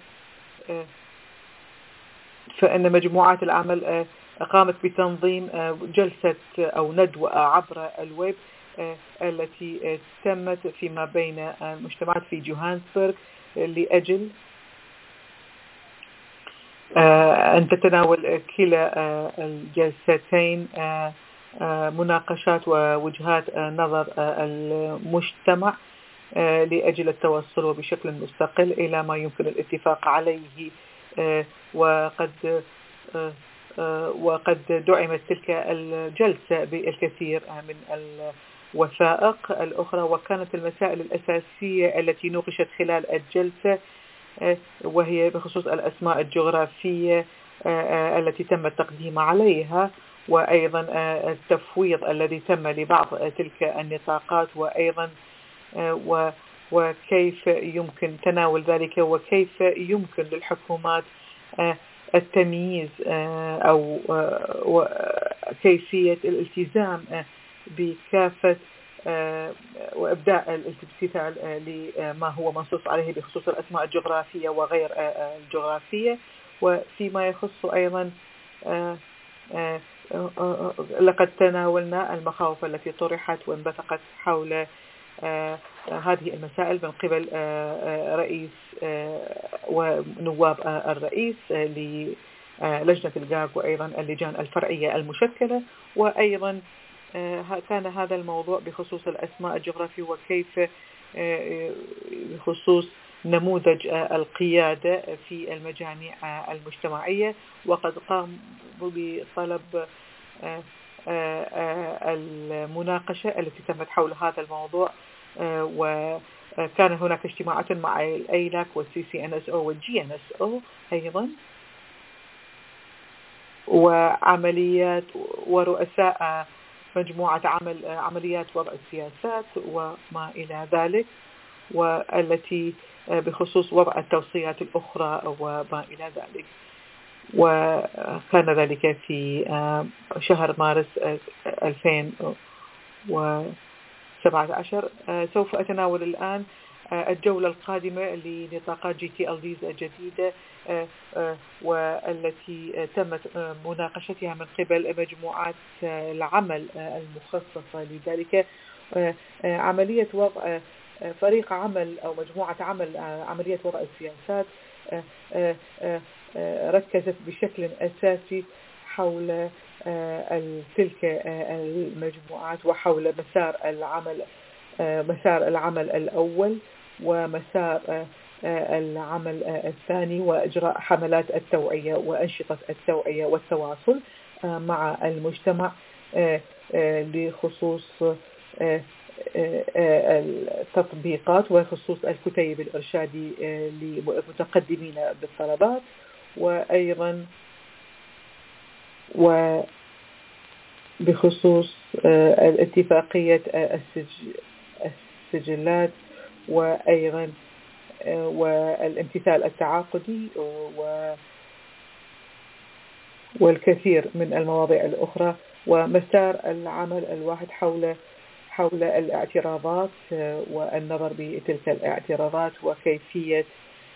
فإن مجموعات العمل قامت بتنظيم جلسة أو ندوة عبر الويب التي تمت فيما بين المجتمعات في جوهانسبرغ لأجل أن تتناول كلا الجلستين مناقشات ووجهات نظر المجتمع لأجل التوصل وبشكل مستقل إلى ما يمكن الاتفاق عليه. وقد وقد دعمت تلك الجلسة بالكثير من الوثائق الأخرى، وكانت المسائل الأساسية التي نوقشت خلال الجلسة وهي بخصوص الأسماء الجغرافية التي تم التقديم عليها، وأيضا التفويض الذي تم لبعض تلك النطاقات، وأيضا وكيف يمكن تناول ذلك وكيف يمكن للحكومات التمييز أو كيفية الالتزام بكافة وإبداء الامتثال لما هو منصوص عليه بخصوص الأسماء الجغرافية وغير الجغرافية. وفيما يخص أيضا لقد تناولنا المخاوف التي طرحت وانبثقت حول هذه المسائل من قبل رئيس ونواب الرئيس للجنة الجاك وأيضا اللجان الفرعية المشكلة. وأيضا كان هذا الموضوع بخصوص الأسماء الجغرافية وكيف بخصوص نموذج القيادة في المجاميع المجتمعية، وقد قام بطلب المناقشة التي تمت حول هذا الموضوع. وكان هناك اجتماعات مع الأيلاك والسي سي ان اس او والجي ان اس او أيضا، وعمليات ورؤساء مجموعة عمل عمليات وضع السياسات وما إلى ذلك، والتي بخصوص وضع التوصيات الأخرى وما إلى ذلك. وكان ذلك في شهر مارس ألفين وسبعة عشر. سوف أتناول الآن الجولة القادمة لنطاقات جي تي ال ديز الجديدة والتي تمت مناقشتها من قبل مجموعات العمل المخصصة لذلك. عملية وضع فريق عمل أو مجموعة عمل عملية وضع السياسات ركزت بشكل أساسي حول تلك المجموعات وحول مسار العمل مسار العمل الأول ومسار العمل الثاني، وإجراء حملات التوعية وأنشطة التوعية والتواصل مع المجتمع لخصوص التطبيقات وخصوص الكتيب الإرشادي للمتقدمين بالطلبات، وأيضا وبخصوص الاتفاقية السجلات، وأيضا والامتثال التعاقدي والكثير من المواضيع الأخرى. ومسار العمل الواحد حول حول الاعتراضات والنظر بتلك الاعتراضات وكيفية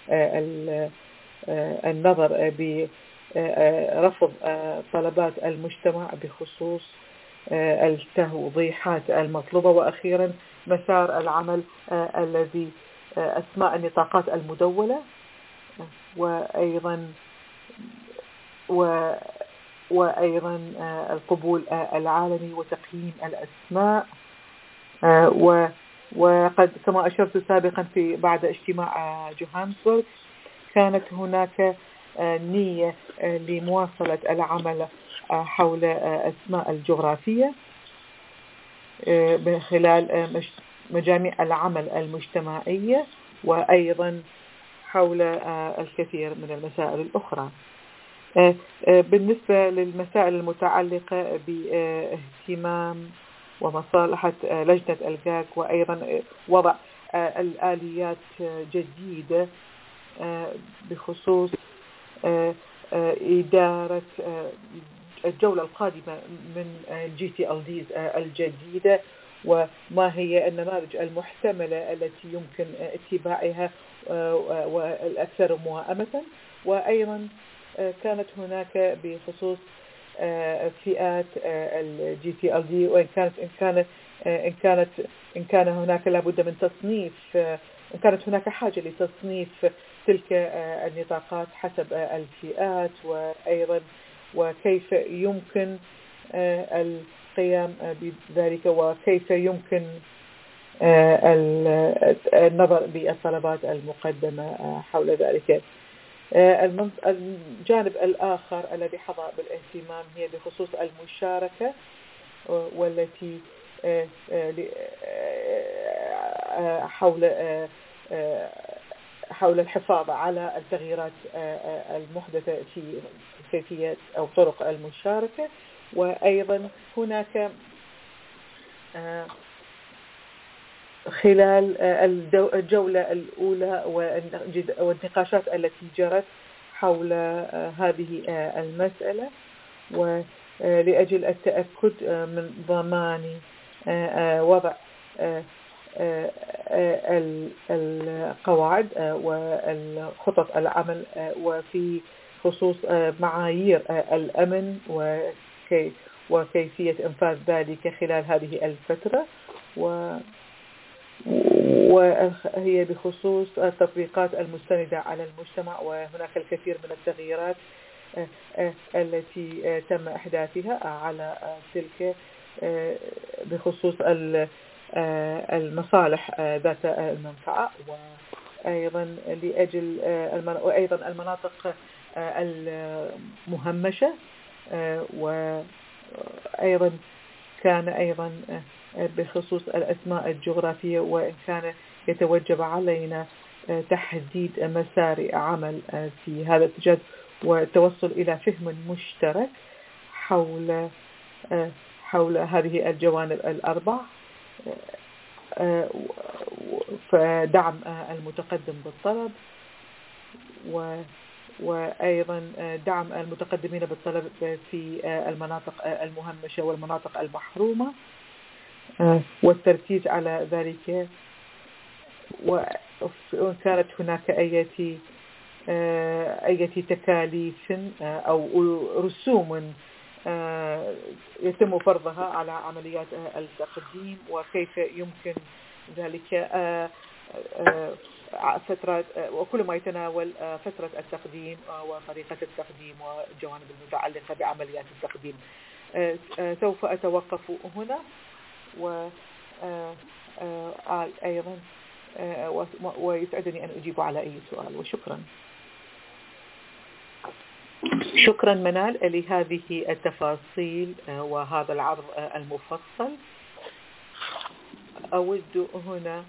النظر برفض طلبات المجتمع بخصوص التوضيحات المطلوبة. وأخيرا مسار العمل الذي أسماء النطاقات المدولة، وأيضا و وأيضا القبول العالمي وتقييم الأسماء. وقد كما أشرت سابقا في بعد اجتماع جوهانسبورغ كانت هناك نية لمواصلة العمل حول أسماء الجغرافية من خلال مجاميع العمل المجتمعية، وأيضا حول الكثير من المسائل الأخرى. بالنسبة للمسائل المتعلقة باهتمام ومصالحة لجنة الجاك، وأيضا وضع الآليات جديدة بخصوص إدارة الجولة القادمة من جي تي ال ديز الجديدة، وما هي النماذج المحتملة التي يمكن اتباعها والأكثر موائمة. وأيضا كانت هناك بخصوص فئات الجي تي ال دي، وإن كانت إن كانت إن كانت إن كان هناك لابد من تصنيف إن كانت هناك حاجة لتصنيف تلك النطاقات حسب الفئات، وأيضا وكيف يمكن القيام بذلك، وكيف يمكن النظر بالطلبات المقدمة حول ذلك. الجانب الآخر الذي حظى بالاهتمام هي بخصوص المشاركة، والتي حول حول الحفاظ على التغييرات المحدثة في كيفية أو طرق المشاركة. وأيضا هناك خلال الجولة الأولى والنقاشات التي جرت حول هذه المسألة، ولأجل التأكد من ضمان وضع القواعد والخطط العمل وفي خصوص معايير الأمن وكي وكيفية إنفاذ ذلك خلال هذه الفترة، وهي بخصوص التطبيقات المستندة على المجتمع. وهناك الكثير من التغييرات التي تم إحداثها على تلك بخصوص المصالح ذات المنفعة، وأيضا لأجل وأيضا المناطق المهمشة. وأيضا كان أيضا بخصوص الأسماء الجغرافية، وإن كان يتوجب علينا تحديد مسار عمل في هذا الاتجاه والتوصل إلى فهم مشترك حول حول هذه الجوانب الأربع، فدعم المتقدم بالطلب وأيضا دعم المتقدمين بالطلب في المناطق المهمشة والمناطق المحرومة والتركيز على ذلك. وكانت هناك أي أي تكاليف أو رسوم يتم فرضها على عمليات التقديم، وكيف يمكن ذلك فترة وكل ما يتناول فترة التقديم وطريقة التقديم والجوانب المتعلقة بعمليات التقديم. سوف أتوقف هنا، وأيضا ويسعدني أن أجيب على أي سؤال، وشكرا. شكرا منال لهذه التفاصيل وهذا العرض المفصل. أود هنا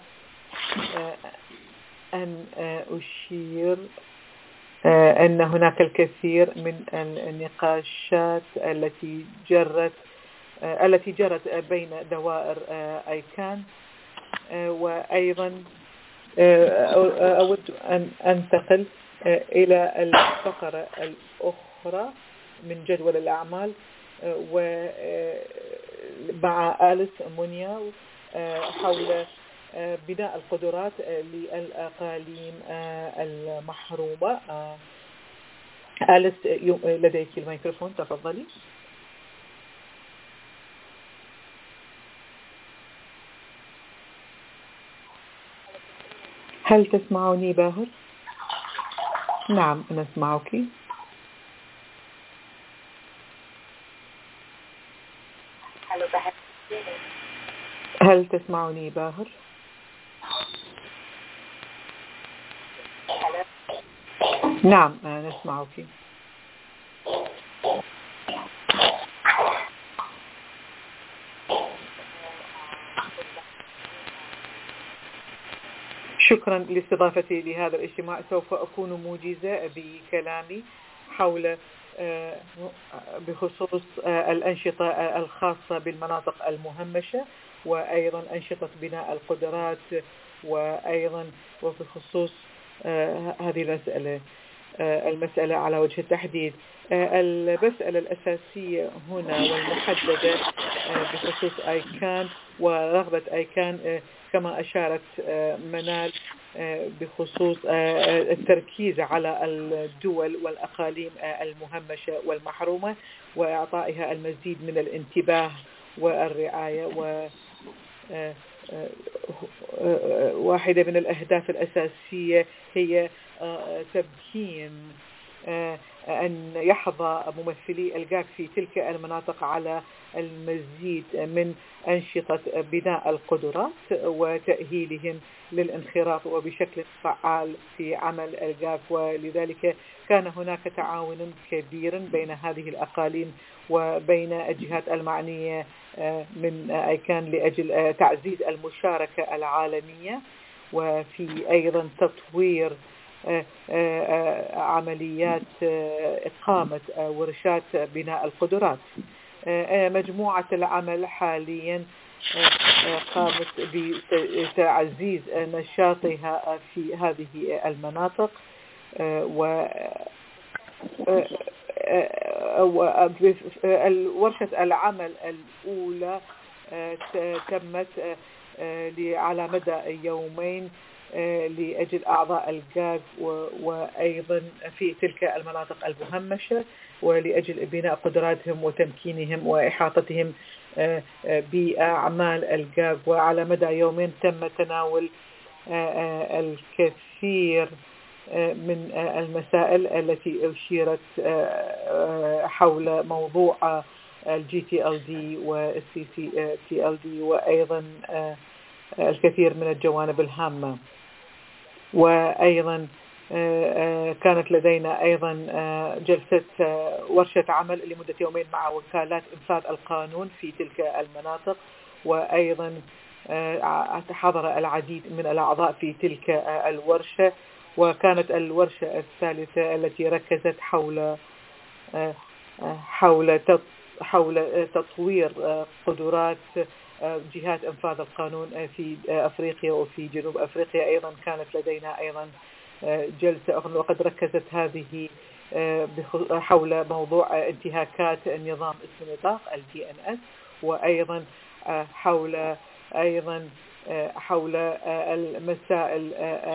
أن أشير أن هناك الكثير من النقاشات التي جرت التي جرت بين دوائر آيكان، وأيضا أود أن أنتقل إلى الفقرة الأخرى من جدول الأعمال ومع آليس مونياو حول بناء القدرات للأقاليم المحرومة. آليس لديك الميكروفون، تفضلي. هل تسمعني باهر؟ نعم نسمعك. هل تسمعني باهر؟ نعم نسمعك. شكرا لاستضافتي لهذا الاجتماع. سوف أكون موجزة بكلامي حول بخصوص الأنشطة الخاصة بالمناطق المهمشة، وأيضا أنشطة بناء القدرات، وأيضا وبخصوص هذه المسألة المسألة على وجه التحديد. المسألة الأساسية هنا والمحددة بخصوص آيكان ورغبة آيكان كما أشارت منال بخصوص التركيز على الدول والأقاليم المهمشة والمحرومة وإعطائها المزيد من الانتباه والرعاية. و واحدة من الأهداف الأساسية هي تمكين أن يحظى ممثلي الجاك في تلك المناطق على المزيد من أنشطة بناء القدرات وتأهيلهم للانخراط وبشكل فعال في عمل الجاك. ولذلك كان هناك تعاون كبير بين هذه الأقاليم وبين الجهات المعنية من آيكان لأجل تعزيز المشاركة العالمية، وفي أيضا تطوير عمليات إقامة ورشات بناء القدرات. مجموعة العمل حاليا قامت بتعزيز نشاطها في هذه المناطق، و ورشة العمل الأولى تمت على مدى يومين لأجل أعضاء الجاك وأيضا في تلك المناطق المهمشة ولأجل بناء قدراتهم وتمكينهم وإحاطتهم بأعمال الجاك. وعلى مدى يومين تم تناول الكثير من المسائل التي أشيرت حول موضوع الجي تي ال دي والسي سي تي ال دي وأيضا الكثير من الجوانب الهامة. وأيضا كانت لدينا أيضا جلسة ورشة عمل لمدة يومين مع وكالات إنفاذ القانون في تلك المناطق، وأيضا حضر العديد من الأعضاء في تلك الورشة. وكانت الورشة الثالثة التي ركزت حول حول حول تطوير قدرات جهات إنفاذ القانون في أفريقيا وفي جنوب أفريقيا. أيضا كانت لدينا أيضا جلسة أخرى، وقد ركزت هذه حول موضوع انتهاكات النظام اسم النطاق ال دي إن إس، وأيضا حول أيضا حول المسائل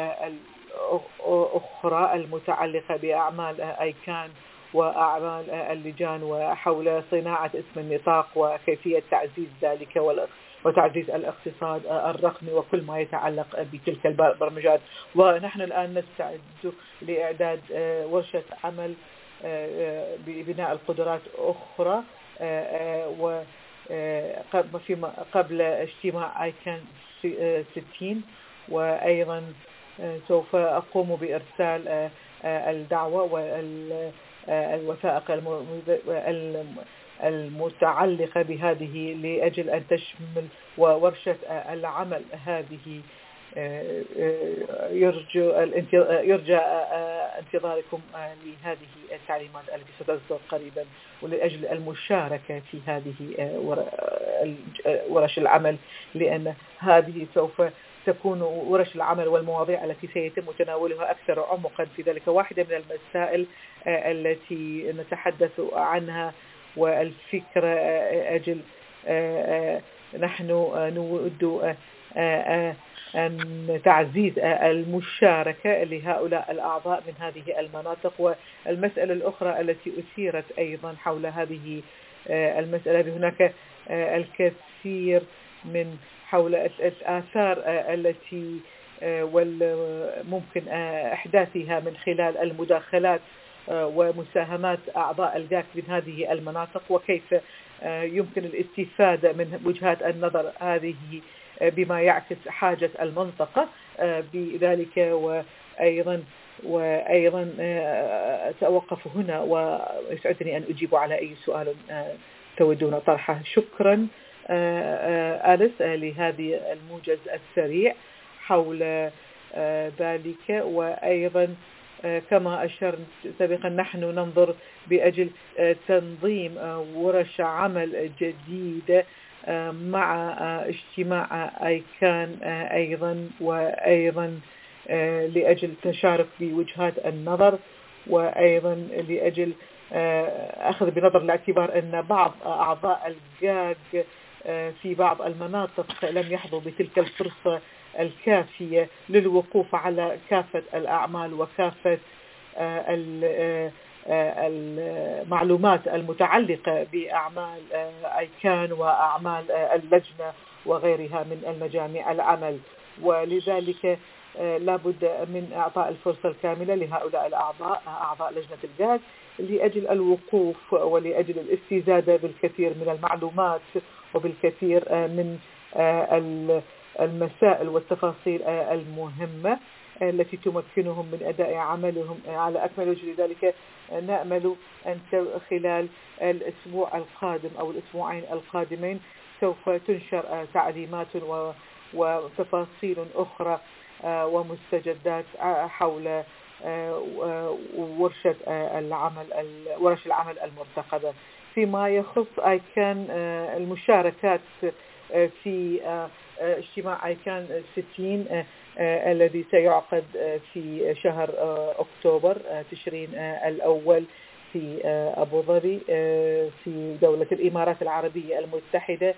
الأخرى المتعلقة بأعمال آيكان وأعمال اللجان، وحول صناعة اسم النطاق وكيفية تعزيز ذلك وتعزيز الاقتصاد الرقمي وكل ما يتعلق بتلك البرمجات. ونحن الآن نستعد لإعداد ورشة عمل ببناء القدرات أخرى قبل اجتماع آيكان ستين، وأيضا سوف أقوم بإرسال الدعوة والوثائق المتعلقة بهذه لأجل أن تشمل ورشة العمل هذه. يرجى يرجى انتظاركم لهذه التعليمات التي ستصدر قريبا، ولأجل المشاركة في هذه ورش العمل، لأن هذه سوف تكون ورش العمل والمواضيع التي سيتم تناولها أكثر عمقا في ذلك. واحدة من المسائل التي نتحدث عنها والفكرة أجل نحن نود أن تعزيز المشاركة لهؤلاء الأعضاء من هذه المناطق. والمسألة الأخرى التي أثيرت أيضا حول هذه المسألة، هناك الكثير من حول الآثار التي والممكن إحداثها من خلال المداخلات ومساهمات أعضاء الجاك من هذه المناطق، وكيف يمكن الاستفادة من وجهات النظر هذه بما يعكس حاجة المنطقة بذلك. وأيضا وأيضا سأوقف هنا ويسعدني أن أجيب على أي سؤال تودون طرحه. شكرا أليس لهذه الموجز السريع حول ذلك. وأيضا كما أشرت سابقا نحن ننظر بأجل تنظيم ورش عمل جديدة مع اجتماع آيكان أيضا، وأيضا لأجل تشارك بوجهات النظر، وأيضا لأجل أخذ بنظر الاعتبار أن بعض أعضاء الجاج في بعض المناطق لم يحظوا بتلك الفرصة الكافية للوقوف على كافة الأعمال وكافة المعلومات المتعلقة بأعمال آيكان وأعمال اللجنة وغيرها من المجاميع العمل. ولذلك لابد من إعطاء الفرصة الكاملة لهؤلاء الأعضاء أعضاء لجنة الجاز لأجل الوقوف ولأجل الاستزادة بالكثير من المعلومات وبالكثير من المسائل والتفاصيل المهمة التي تمكنهم من أداء عملهم على أكمل وجه. لذلك نأمل أن خلال الأسبوع القادم أو الأسبوعين القادمين سوف تنشر تعليمات وتفاصيل أخرى ومستجدات حول ورشة العمل ورش العمل المرتقبة. فيما يخص آيكان المشاركات في اجتماع آيكان ستين الذي سيعقد في شهر أكتوبر تشرين الأول في أبو ظبي في دولة الإمارات العربية المتحدة،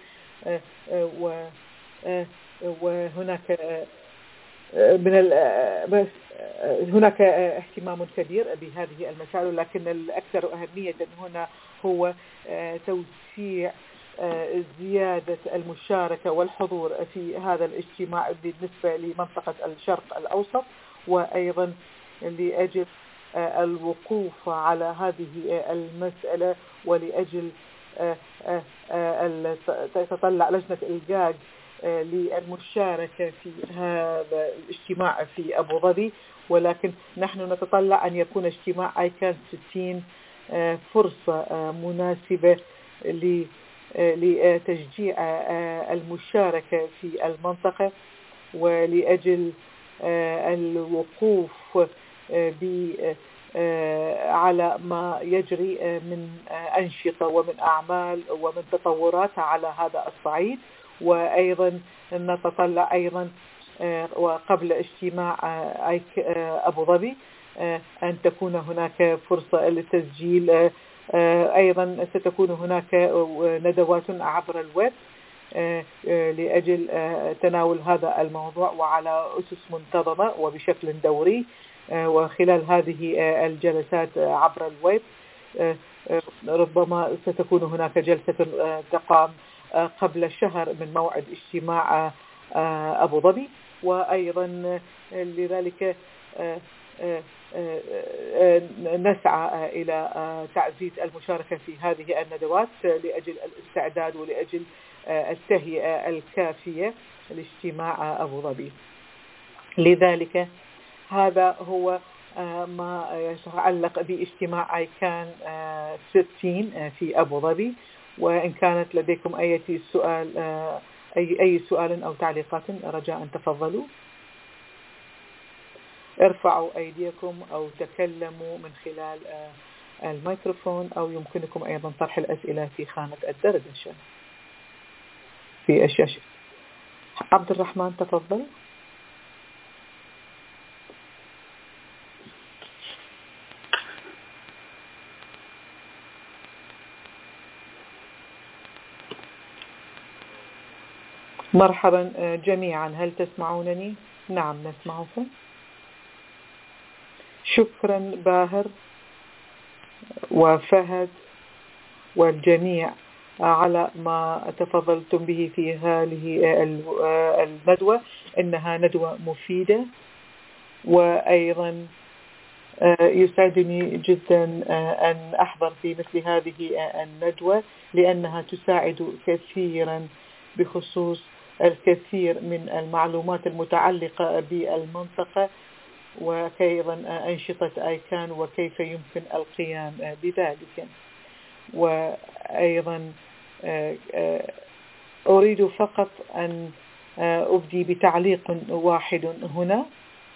وهناك من بس هناك اهتمام كبير بهذه المسائل، لكن الأكثر أهمية هنا هو توسيع زيادة المشاركة والحضور في هذا الاجتماع بالنسبة لمنطقة الشرق الأوسط، وأيضا لأجل الوقوف على هذه المسألة ولأجل تتطلع لجنة الجاج للمشاركة في هذا الاجتماع في أبو ظبي. ولكن نحن نتطلع أن يكون اجتماع آيكان ستين فرصة مناسبة لتشجيع المشاركة في المنطقة ولأجل الوقوف على ما يجري من أنشطة ومن أعمال ومن تطورات على هذا الصعيد. وأيضا نتطلع أيضا وقبل اجتماع أبو ظبي أن تكون هناك فرصة للتسجيل. أيضا ستكون هناك ندوات عبر الويب لأجل تناول هذا الموضوع وعلى أسس منتظمة وبشكل دوري. وخلال هذه الجلسات عبر الويب ربما ستكون هناك جلسة تقام قبل شهر من موعد اجتماع أبو ظبي. وأيضا لذلك نسعى إلى تعزيز المشاركة في هذه الندوات لأجل الاستعداد ولأجل التهيئة الكافية لاجتماع أبو ظبي. لذلك هذا هو ما يتعلق باجتماع أيكان ستين في أبو ظبي. وإن كانت لديكم أي سؤال أي أي سؤال أو تعليقات رجاء تفضلوا، ارفعوا أيديكم أو تكلموا من خلال الميكروفون، أو يمكنكم أيضا طرح الأسئلة في خانة الدردشة في الشاشة. عبد الرحمن تفضل. مرحبا جميعا، هل تسمعونني؟ نعم نسمعكم. شكرا باهر وفهد والجميع على ما تفضلتم به في هذه الندوة. إنها ندوة مفيدة، وأيضا يسعدني جدا أن أحضر في مثل هذه الندوة لأنها تساعد كثيرا بخصوص الكثير من المعلومات المتعلقة بالمنطقة وأيضا أنشطة أيكان وكيف يمكن القيام بذلك. وأيضا أريد فقط أن أبدي بتعليق واحد هنا،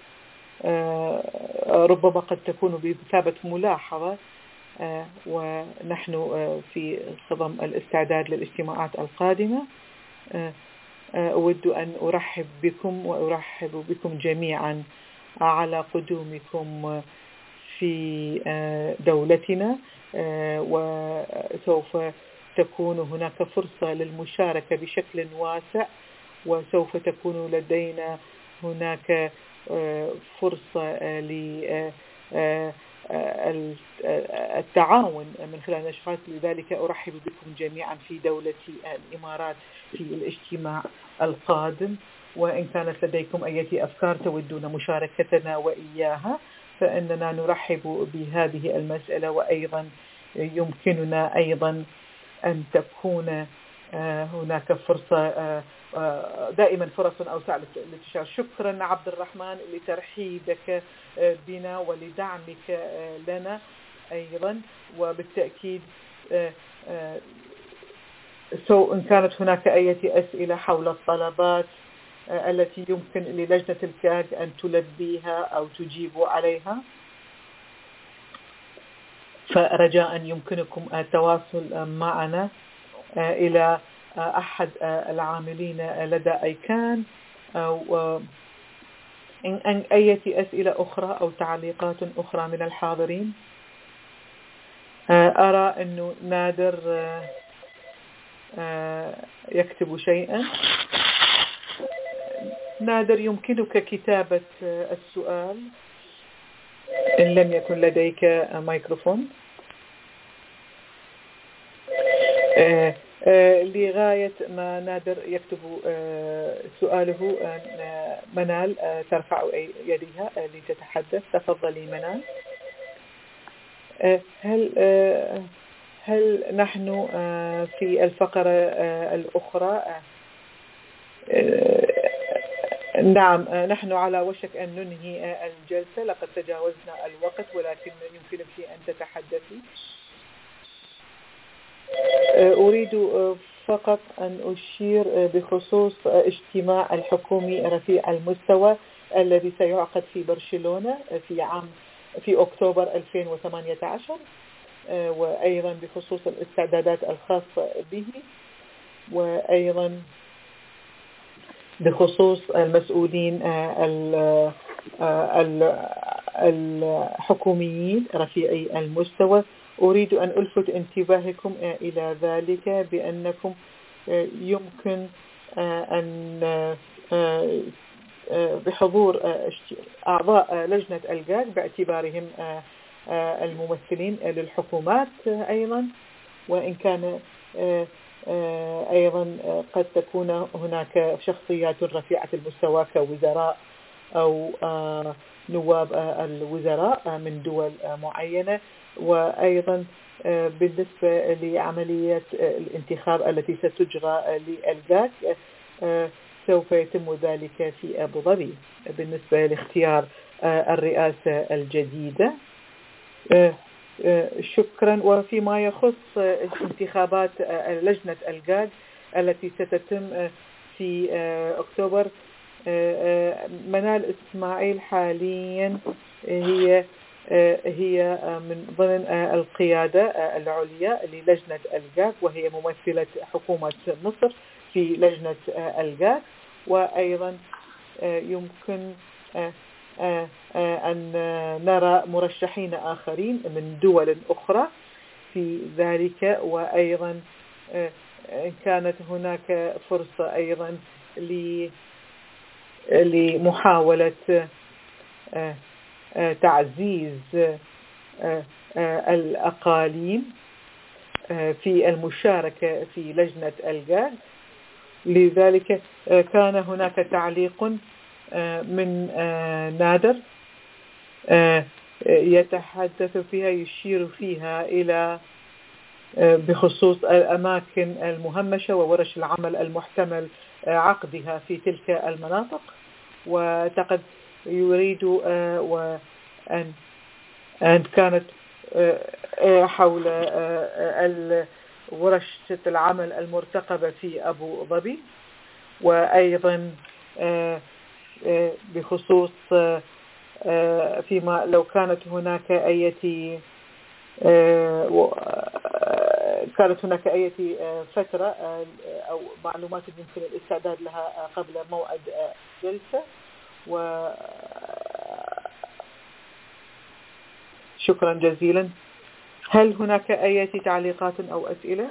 ربما قد تكون بمثابة ملاحظة، ونحن في خضم الاستعداد للاجتماعات القادمة. أود أن أرحب بكم وأرحب بكم جميعا على قدومكم في دولتنا، وسوف تكون هناك فرصة للمشاركة بشكل واسع، وسوف تكون لدينا هناك فرصة للتعاون من خلال الأشخاص. لذلك أرحب بكم جميعا في دولة الإمارات في الاجتماع القادم. وإن كانت لديكم أي أفكار تودون مشاركتنا وإياها فإننا نرحب بهذه المسألة. وأيضا يمكننا أيضا أن تكون هناك فرصة، دائما فرص أوسع للتشارك. شكرا عبد الرحمن لترحيبك بنا ولدعمك لنا أيضا. وبالتأكيد سو إن كانت هناك أي أسئلة حول الطلبات التي يمكن للجنة الكاج أن تلبيها أو تجيب عليها، فرجاء يمكنكم التواصل معنا إلى أحد العاملين لدى أيكان، أو إن أي أسئلة أخرى أو تعليقات أخرى من الحاضرين. أرى أنه نادر يكتب شيئا. نادر يمكنك كتابة السؤال إن لم يكن لديك ميكروفون. لغاية ما نادر يكتب سؤاله، منال ترفع يدها لتتحدث. تفضلي منال. هل هل نحن في الفقرة الأخرى؟ نعم نحن على وشك أن ننهي الجلسة، لقد تجاوزنا الوقت، ولكن يمكنك أن تتحدثي. أريد فقط أن أشير بخصوص اجتماع الحكومي رفيع المستوى الذي سيعقد في برشلونة في عام في أكتوبر ألفين وثمانية عشر، وأيضا بخصوص الاستعدادات الخاصة به. وأيضا بخصوص المسؤولين الحكوميين رفيعي المستوى. أريد أن ألفت انتباهكم إلى ذلك بأنكم يمكن أن بحضور أعضاء لجنة الجاج باعتبارهم الممثلين للحكومات أيضا، وإن كان أيضا قد تكون هناك شخصيات رفيعة المستوى كوزراء أو نواب الوزراء من دول معينة. وأيضا بالنسبة لعملية الانتخاب التي ستجرى للجاج سوف يتم ذلك في أبو ظبي بالنسبة لاختيار الرئاسة الجديدة. شكرا. وفيما يخص انتخابات لجنة الجاج التي ستتم في أكتوبر، منال إسماعيل حاليا هي هي من ضمن القيادة العليا للجنة الجاج، وهي ممثلة حكومة مصر في لجنة الجاج. وأيضا يمكن أن نرى مرشحين آخرين من دول أخرى في ذلك. وأيضا كانت هناك فرصة أيضا لمحاولة تعزيز الأقاليم في المشاركة في لجنة الجاج. لذلك كان هناك تعليق من نادر يتحدث فيها يشير فيها إلى بخصوص الأماكن المهمشة وورش العمل المحتمل عقدها في تلك المناطق، وتقد يريد وأن أن كانت حول ورشة العمل المرتقبة في أبو ظبي. وأيضا بخصوص فيما لو كانت هناك أي كانت هناك أي فترة أو معلومات يمكن الاستعداد لها قبل موعد جلسة. وشكرا جزيلا. هل هناك أي تعليقات أو أسئلة؟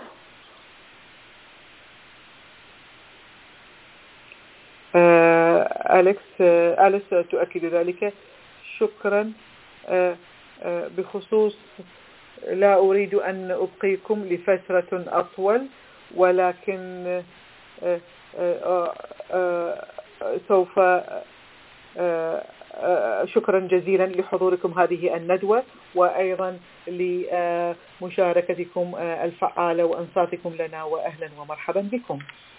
أليكس أليس تؤكد ذلك. شكرا. بخصوص لا أريد أن أبقيكم لفترة أطول، ولكن سوف شكرا جزيلا لحضوركم هذه الندوة، وأيضا لمشاركتكم الفعالة وأنصاتكم لنا، وأهلا ومرحبا بكم.